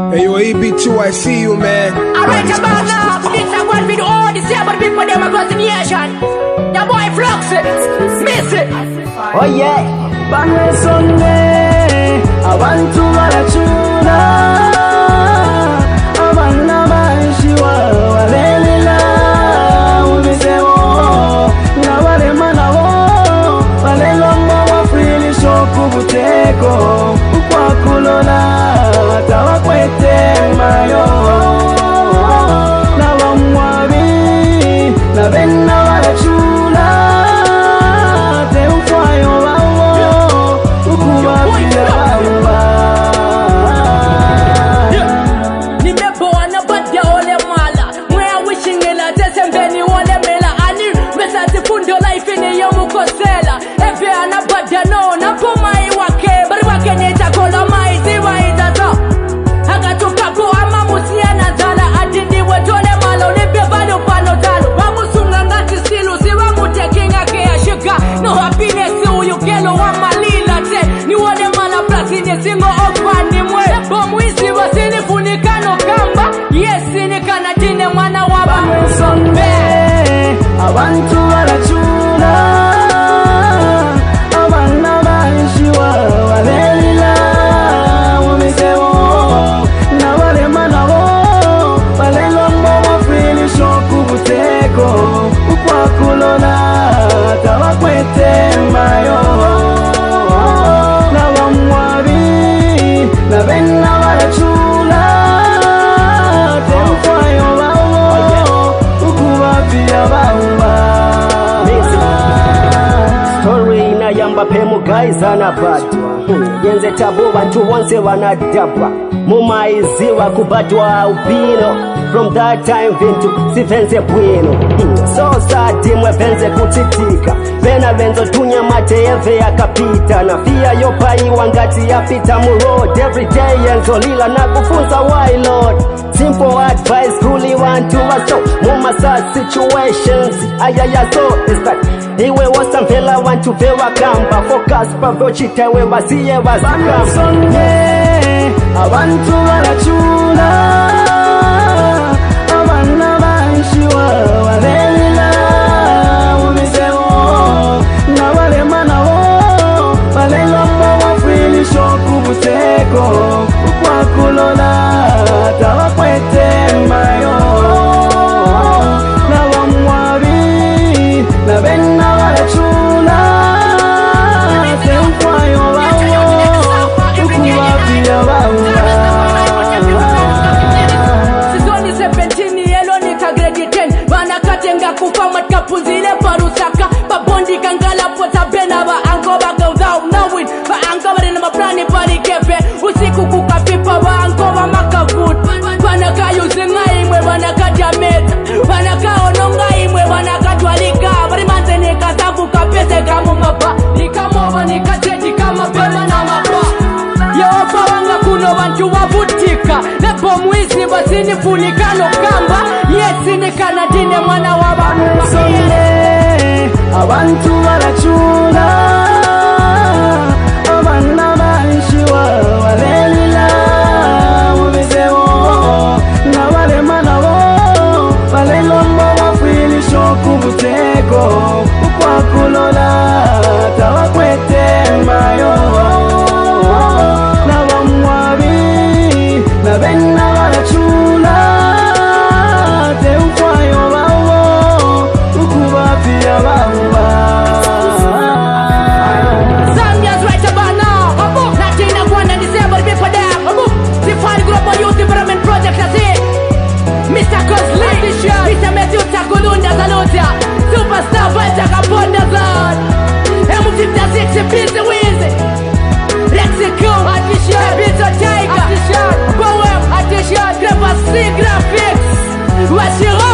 Hey, yo, EB2, I see you, man. Alright, about now, this is one video, all the same people, them across the nation. The boy Flux it, miss it. Oh yeah, Bangwe Sunday, I want to Marachuna. Abana Maishiwa, Walelila, Umiseo, Navale Manavo, Valelombo, Frili Shokubuteko, Upakulona, Tawakwete Mayo, Navamwabi, Navena Marachuna. Singo opani mwe Bomwisi wasini funikano kamba Yesi ni kanadine mwana waba Sonde Abantu walachuna Abana maishiwa Walelila Umiseo Na wale manawo Walelombo wafili shokubuteko Ukwakulona Tawakwete mayo Yamba pemu guys anapatwa yenze tabu bantu wonse wanadabwa mumaiziwa kubadwa ubino from that time vintu sivenze bwino so sad mwe benze kutitika bena benzo tunya mate eve yakapita na fia yopai wangati yapita mu road every day yenzo lila na kufunza why lord simple advice really want to us so muma sad situations ayaya so is that iwe wasamvela wantu vewa kamba focus pavochitewe wasiye wazakamba Sunday abantu walachuna abana maishiwa walelila umiseo na wale manawo walelombo wafili shokubuteko ukwakulona tawakwete mayo na wamwabi na bena Kufamat kapunzile parusaka Babondi kangala pota bena ba anko baka without knowing Ba anko ba rin maplani pari kepe Usiku kukapipa ba anko ba makavut Banaka yuzi ngai mwe banaka jameta Banaka ononga imwe banaka dwalika Bari manzene kazaku kapese kamu mapa Nikamoba nikacheji kama pema na mapa Yeopa wanga kuno bantu wabutika Lepo mwisi basini funikano kamba Yesi ni kanadine mwana waba Sunday abantu walachuna abana maishiwa walelila umiseo na wale manawo walelombo wafili shokubuteko ukwakulona tawakwete mayo na wamwabi na bena walachuna Zambia's right about now. 1901 and December before them. Define Global Youth Development Project, that's it. Mr. Cosly, Mr. Matthew Takulunda Zalutia, Superstar Vita Kaponda Zod, M56 Busy Wheezy, Lexico, Addition, Peter Tiger, Addition, Poem, Addition, Graphics, Graphics, What's your